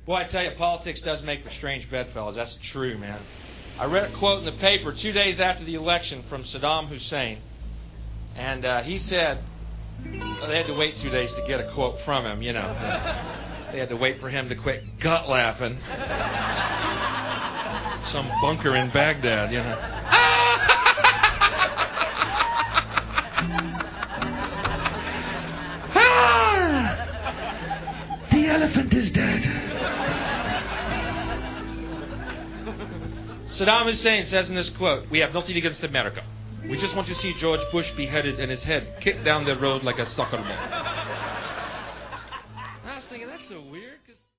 Boy, I tell you, politics does make for strange bedfellows. That's true, man. I read a quote in the paper 2 days after the election from Saddam Hussein. And he said, they had to wait 2 days to get a quote from him, you know. They had to wait for him to quit gut laughing. Some bunker in Baghdad, you know. The elephant is dead. Saddam Hussein says in this quote, "We have nothing against America. We just want to see George Bush beheaded and his head kicked down the road like a soccer ball." I was thinking, that's so weird.